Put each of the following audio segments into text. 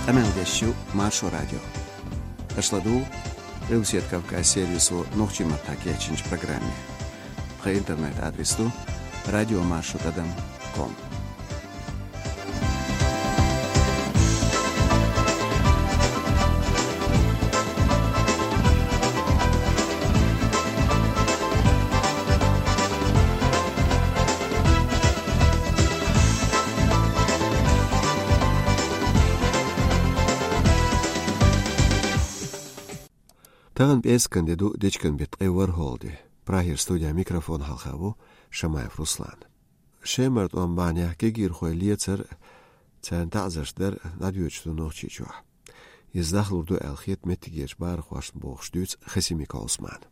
Амелдещу Маршо радио. Ашладу Русият Кавказ сервису Нохчи Матаки Ачинч программе. По интернет-адресу radiomarshutadam.com. تغن بيسكن دو ديشكن بيتقور هولدي براهير ستوديا ميكروفون هالخابو شمايف رسلان شيمرت أمبانيا كيجير خوي ليتر تان تعزرش در ناديوچتو نوخشي جوح يزدخلو دو الخيط متيجير بار خواشن بوخشدوت خسيمي كالسمان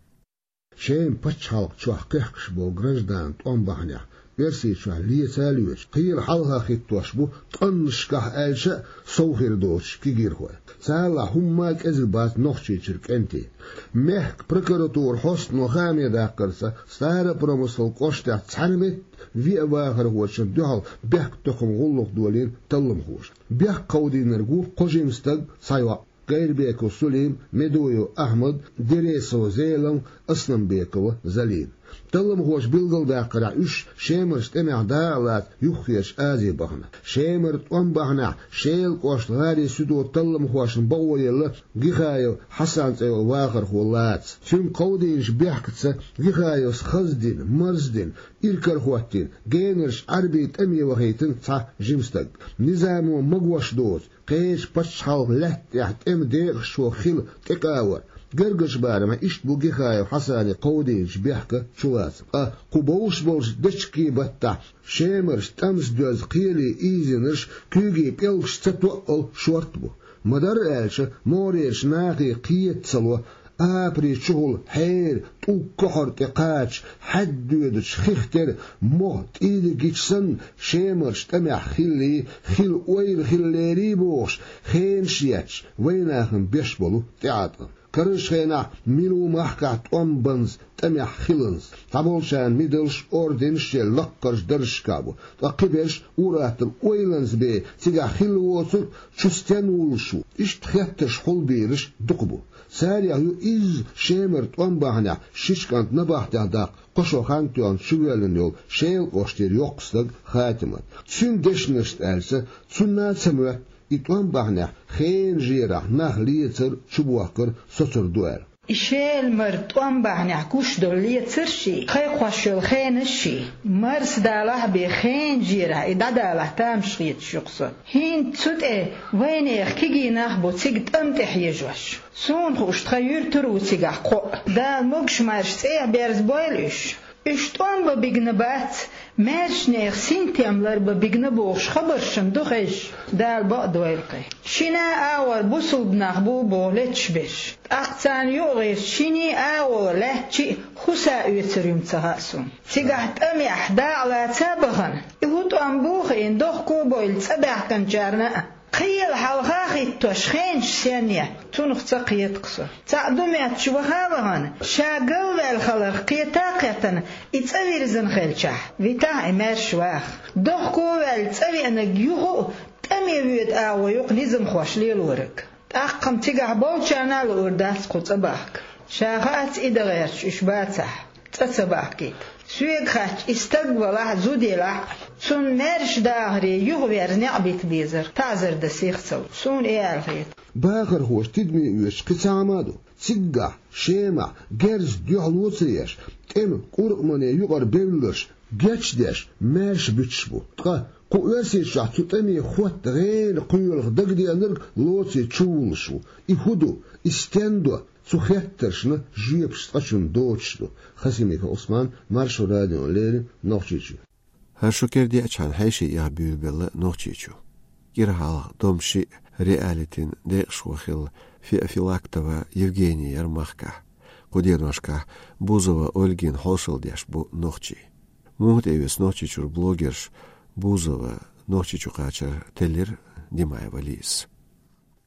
شيم بتشالق جوح كيحكش بو غرجدان أمبانيا بيرسي شوح ليتاليوش قيل حالها خيطوش بو تنشكح ألشا صوخير دوش كيجير خوي سالا هماك ازلبات نوخشي چرك انتي مهك بركراتور حسن وخامي داقرسا ستارة برمسل قوشتا تسحنمت في اواخر هوشن دوحل بيحك تخم غلق دولين تلم خوش بيحك قودي نرقو قجي مستق سايوا غير بيكو سليم مدويو أحمد دريسو زيلم أصنم بيكو زليم تلم هوش بلغل داقرع إش شامر استمع داعلات يخيش آزي بحنا شامر توان بحنا شيل قوش غاري سدو تلم هوش نبوي الله غيخايو حسان تيو واخر خولات شم قودينش بيحكتسا غيخايو خزدين مرزدين إركر خواتين جينرش عربيت أمي وخيتن صح جمستق نظامو مقوش دوز قيش بشحال لحت يحت ام ديغ شو خيل تكاور قرقش بارما إشت بوغي خايو حساني قودينش بيحكا شواس قبوش بوش دشكي بطا شامرش تمس دوز قيلي إيزينرش كيجي بيلغش تتوقل شورتبو مدار آلش موريش ناقي قيت سلوه آبري شغل حير تو كحر تقاش حد يدش خيختر موت إيدي جيتسن شامرش تمع خيلي خيل ويل خيليري بوش خين شياتش ويناخن بيشبلو تعاطر كرش خينا ميلو محكات أمبنز تمع خيلنز تابولشان ميدلش أوردنش لقرش درش كابو تقبلش ورات الويلنز بي تيجا خيلو وصل شستان ولشو إش تخيتش خل بيرش دقبو ساريا يو إز شامر توانباهنا شيشكانت نباهتا داق قشو خانتيون شويلن يول شيل قوشتير يوقستق خاتمت تسون دشنشت ألسا تسونا تسموه توانباهنا خين جيرا ناخ ليتر شبوكر سوتر دوال إشيل مرتوان بعني كوش دولية سرشي خي خوشل خين الشي مرس داله بخين جيرة إذا داله تامشيت شخصا هين تسود وين يحكي ناخ بوتيج تمتح يجوش سون خوش تغير ترو تيجا قو دال مقش مارش تيع بيرز بويلش إشتوان ببيجنبات مارش نيخ سنتيملر ببيجنبوش خبرشن دوخش دال بقدويلقي شنا آور بوصل بناخبو بولتش بش أقتان يوغير شيني آور لهتشي خسا يتريم تغاسون تيجاحت أمي أحداع لا تابغن يهوتو أنبوخين دوخكو بويل تبع كنجارنا قيل حلقاقي توشخينش سانية تونخ تقيت قصر تعدومي أتشوهالغان شاقل والخلق قيتاقيتن اتأوير زنخيلشح فيتا إمار شواخ دوخكو والتأوي أنك يوغو تأمي بيوت آويوق نزم خوش ليلورك تأقم تيقع بولشانا لورداس قطباك شاقات إدغيرش إشباتح تتباكيت سويق خاتش استقبله زوديله سون مرش داغري يغوير نعبيت بيزر تعزر دسيخ سو سون الخيط باخر هوش تدمي يوش قسامادو سيقع شيمع جرز ديوحل وصريش تم قرقماني يغر بيولش جاتش داش مرش بيتشبو تقا قواسي شاح تتمي خوات غير قيولغ دقدي أنرق لوتي تشولشو إخدو استندو سخيترشنا جيبش تقشن دوتشلو خسيميك عثمان مارشو راديو ليري نوخشيشو هرشو كردي أچان حيشي يهبيو بلا نوخشيشو يرحال دومشي رياليتين ديقش وخيل في أفيلاكتова يفغيني يرمخكا قديرنошка Бузова Ольгин холшел дяш бу нохчи мухт эвес нохчичур блогерш Бузова нохчичу кача телер Димаева лис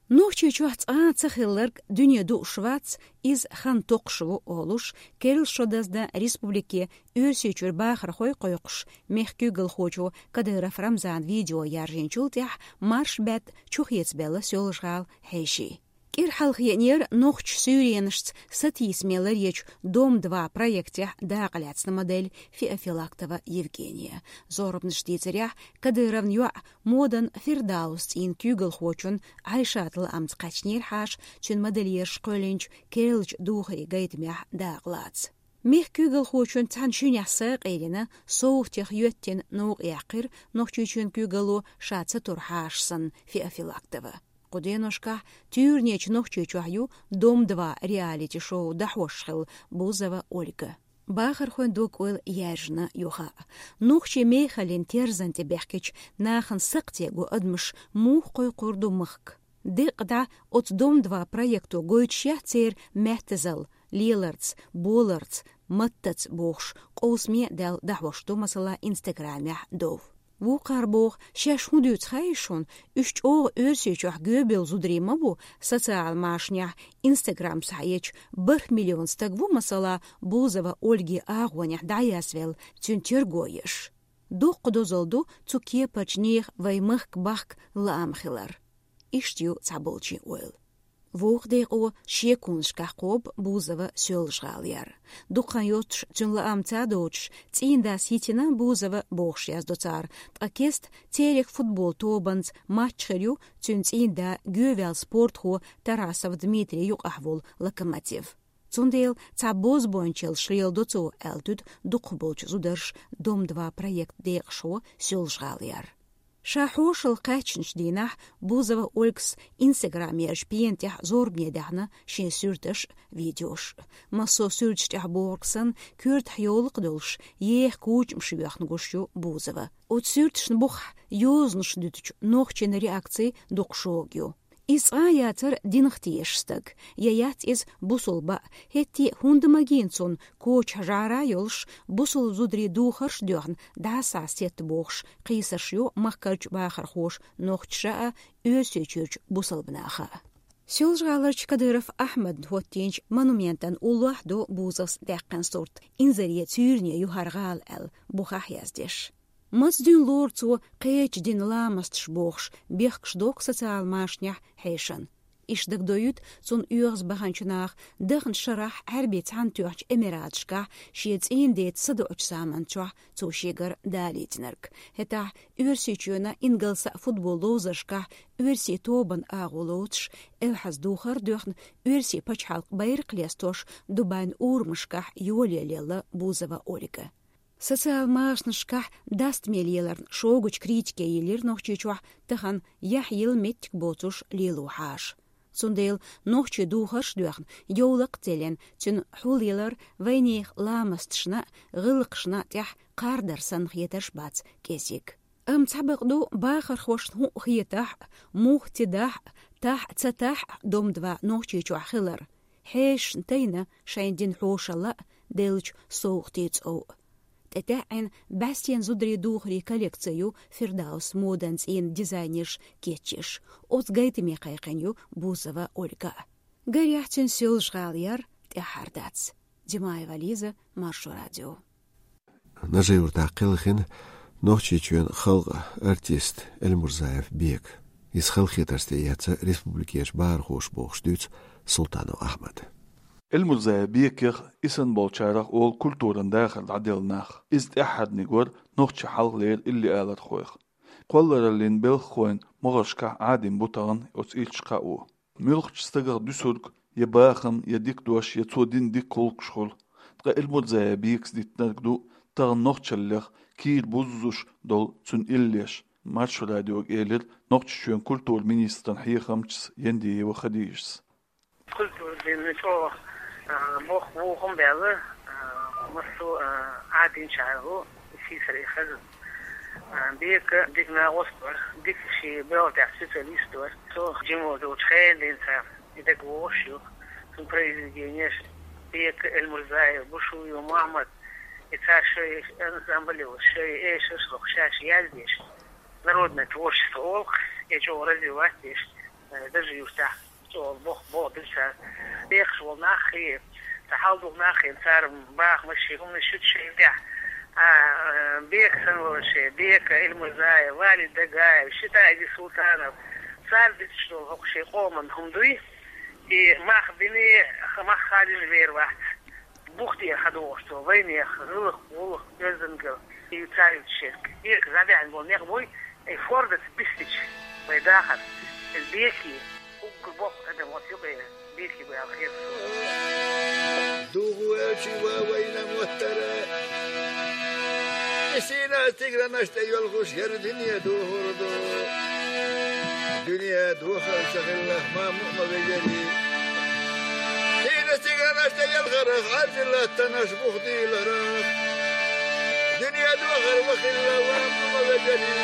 Нохчи чухц цахиллерг дүниеду Швац из хан тоқшву олуш керл шодазда республике өрсечур бахар хой койқш мехкюгл хочу Кадыров Рамзан видео яржинчултях марш бет чухецбелла сёлжгал хейши. Кир халхьянер нохч сюриеншц сатисмелер еч Дом 2 проекте даагляцна модель Феофилактова Евгения. Зоробнштицеря Кадыров нюа модан Фирдаус ин кюгл хочун айшатл амц качнир хаш чун модельер школенч Кирилч духри гайтмях дааглац. Мех кюгл хочун таншунясaq элина соухтех юттен нуг яқир нохчучун кюглу шаца турхашсан Феофилактова. Куденушка тюрнеч нохчучухю Дом 2 реалити-шоу дахошхил Бузова Ольга. Бахар хундук уйл яжна юха. Нухчи мейхалин терзанте бехкич нахан сықтегу адмыш мух қой құрду мықк. Дықда от Дом 2 проекту гойчя цер мәттізіл, лилардс, болардс, маттац бохш, қоусме дәл дахошту масала Инстаграме дов. Ву қарбоқ шаш хундуц хайшон, үшч оғы өрсечух гөбел зудрима бу социал машнях Инстаграм сайеч 1 миллион стагву масала Бузова Ольги ағуанях даясвел цюнтер гойеш. Дуқ дозолду цуке пачнех ваймых кбахк ламхилар. Иштю цаболчи ойл. Вух дейгу шекуншках қоб Бузова сёлжғал яр. Дуқан йотш цюнла амца доч, цинда ситина Бузова бохш яздоцар. Такест терек футбол тобанц матчхерю цюнцинда гювел спортху Тарасов Дмитрий юқахвол Локомотив. Цундейл цабоз бойнчел шриел доцу элтуд дуқболч зудерш Дом 2 проект дейгшо сёлжғал яр. Шахошл качнш динах Бузова Ольгс Инстаграме шпиентях зорбне дахна шен сүртеш видеош. Масо сүртштях боргсан күрт хьолық дулш ех кучм шивяхн гушю Бузова. От сүртшн бух ёзнш дютч нохчен реакции дукшогю. Из аятер динхтиешстаг. Яят из бусулба. Хетти хундамагинцун коч жара ёлш бусул зудри духарш дёхн даса сет бохш қисаршю махкарч бахар хош нохча өсөчүрч бусулбнаха. Сёлжгаларч Кадыров Ахмад хоттинч монументан уллахду Бузовс дәққан сорт. Инзария цюрне юхаргал әл бухах яздеш. Маздин лорцу қэч дин ламастш бохш бехкш док социал машнях хейшан. Иштак доют цун уйгс баханчунах дăхн шарах әрбет хантуach эмиратшка шец индет садоч саманчуах цу шигар далитнерк. Хета үрсичуна ингалса футболозашка үрси тобан агулоч элхаз духар дăхн үрси пачхалк байрк лестош дубайн урмышка юлелела Бузова Ольга. Социал машнышках даст мелелерн шогуч критике елер нохчичуах тахан яхил меттик боцуш лилухаш. Сундейл нохчи духаш дуахн йолак телен тюн хулилар вайнех ламастшна гылыкшна тях кардарсан хьеташ бац кесик. Цабыгду бахар хошну хьетах мухтидах тах цатах Дом 2 нохчичуах хилар. Хеш тайна шайндин хошала делч соухтиц-о. Этәән Бастиан зудри духри коллекцию Фирдаус моденс ин дизайнерш кетчеш. От гайтыме кайканю Бузова Ольга. Гаряхтен сёлжгал яр тәхардац. Димаева Лиза, Маршу радио. Нажеурта қылхин нохчичуен халга артист Эльмурзаев бек. Из халхитарсте яца республикеш бар хош бохштуц Султану Ахмад. المزايا بيكيخ إسن بولشارخ أول كولتورن داخل عدلناخ إزد أحد نقول نوخش حلق لير اللي آلت خويخ قولر اللين بيل خوين مغشكا عادين بوتان أوس إلشقا أو ملخش استغر دسورك يباخن يديك دوش يتودين ديك كولك شخول تقا المزايا بيكس دي تنرقدو تغن نوخش الليخ كير بوزوش دول تن إليش مارشو راديو إيلر نوخش شوين كولتور مينيسترن حيخمتش يندي وخديجس كولتور بينشو مخ وهم بيعه مصو عادين شعره في فريخه ديك ما وصل ديك شيء بيعه سبيشاليستور سو جيمو دو تخيل انت اذا قوشو ثم بريزيدينيش ديك المرزاي بوشو يوم محمد يتاشي انزامبليو شيء ايش اشلخ شاش يالديش народный творчество олх ечо развиватиш دجي يفتح تو بو دلشا بيخش والناخي تحاولوا ناخي صار باخ مشي هم شت شيء تاع بيك سنو شيء بيك المزايا والد دقاي شتا دي سلطانه صار بتشتو هو شيء قوم هم دوي ما خبيني ما خالي غير واحد بوختي خدوشتو بيني خلوخ والله جزنقل يتساعد الشركة بيك زادي عن بولنيق بوي اي فوردت بيستيش بيداخل البيكي وقل بوخ هذا موسيقى بيكي بالخير دوغواشي ووين موترة نسينا تقرا نشتي الغش يا الدنيا دوهردو دنيا دوخر شغله ما مؤمن بجري نسينا تقرا نشتي الغرق عجلة تنشبخ دي لرق دنيا دوخر وخلة ومؤمن بجري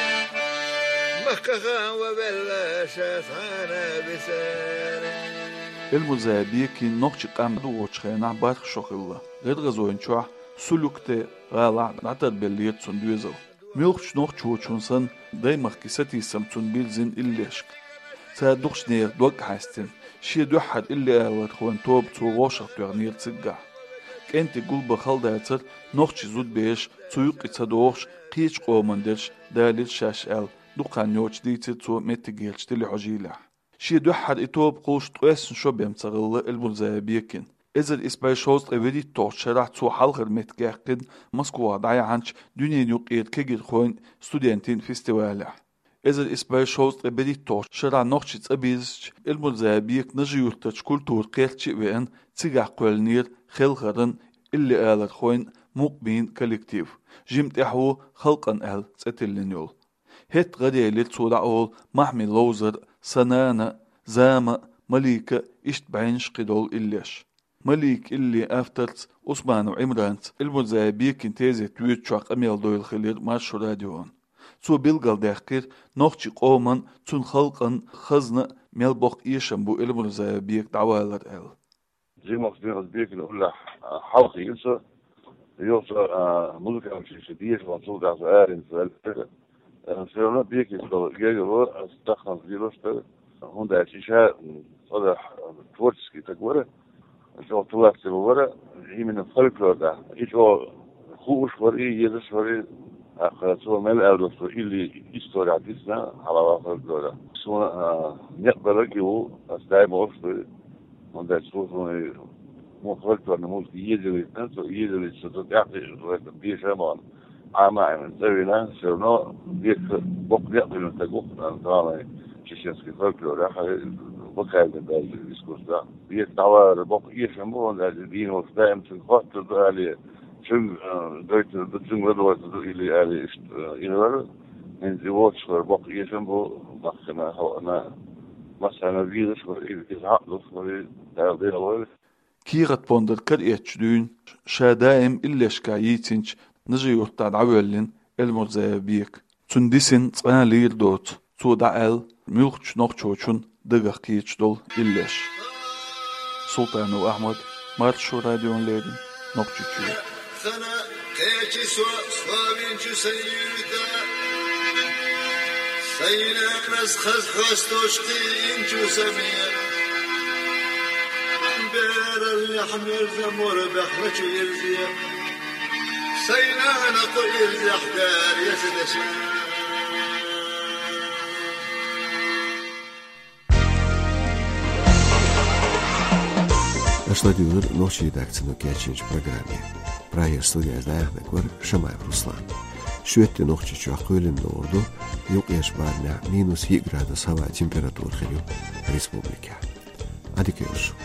مخخان وبلا شاثانا بساري المزابيكي نوخش قام دوغوشخينا بارخ شوخيلا غير غزوين شوح سلوكتي غالا نعتد بليت سندوزل ميلخش نوخش وچونسن دايمخ كيستي سمتون بيلزين إليشك سادوخش نير دوغ حاستين شي دوحد إلي آلت خوان توب تو غوشق تغنير تسقع كنتي قول بخال داتر نوخش زود بيش تسويق اتسادوخش قيش قومندرش داليل شاش آل دوقان يوش ديتي تو متقيلش تلي حجيلح شي دوحد اتوب قوش تقويسن شو بيمتغل المزابيكين إذا إسباي شوز قبلي توشرح تو حلقة متقاقن مسكوا دعي عنش دنيا نوقيت كجير خوين ستودنتين فيستوالح إذا إسباي شوز قبلي توشرح نوخش تقبيزش المزابيك نجيورتش كولتور قيرتش وين تيجع قولنير خلقرن اللي آلت خوين مقبين كوليكتيف جيمت إحو خلقن أهل تتلنيول هيت غدي للتودع أول محمي لوزر سنانة زامة مليكة إشتبعينش قدول إليش مليك اللي أفترت عثمان وعمرانت المزابيك انتازي تويتشاق أميال دويل خلير مارشو راديوون تو بيلغال داخير نوخشي قومن تون خلقن خزن ميلبوخ إيشن بو المزابيك دعوالر أل زي ما قلت بيك نقول حلقي ينسى يوصل ملكة مشي شديد وانصول دعس آرين سيرونا بيك يسكال جيجرو استخدم في روشتر هوندا شيشة صدح تورتسكي تقوله جو طلعت سبورة هي من الفولكلور ده يجوا خوش وري يدش وري أخذوا مال أولوس اللي يستوري عديسنا على الفولكلور سو نقبل جو أستعمل وصل من ده سوون مو فولكلور نموذج يجري نفسه يجري ستعطي بيشمان عامة من سوينا سرنا بيك بق نقبل من تقوق طالع شيشنسكي فولكلور أخذ بقى من ده الديسكورس ده بيتعوى رباق يشمون ده الدين وفدائم تنخط عليه شن دويت بتجمع الوقت اللي عليه إنور من زواج رباق يشمو مخنا هوانا مثلا فيروس وإزعاق لصوري تعبير أول كيرت بوندر كريتشدون شادائم إليش كايتينش نجي يرتاد عوالين المزابيك تندسين تقالير دوت تو دعال ملخش نوخشوشون دقق كيتش دول إليش سلطان وأحمد مارشو راديون ليدن نوخشوشو ثنا كيتش سوابين جو سيودا سينا نسخز خستوشتين جو سمير بير اللحمير زمور بحرش يرزيا سينا نقل يرزي حدار يسدشين Našla djunur noći redakcijno kjećinč programe. Prajer studija zdajahnek var Šamajev Ruslan. Švette noći ću akılin nordu, yok ješ barna -1 gradus hava temperatur hilju Respublika. Adike još.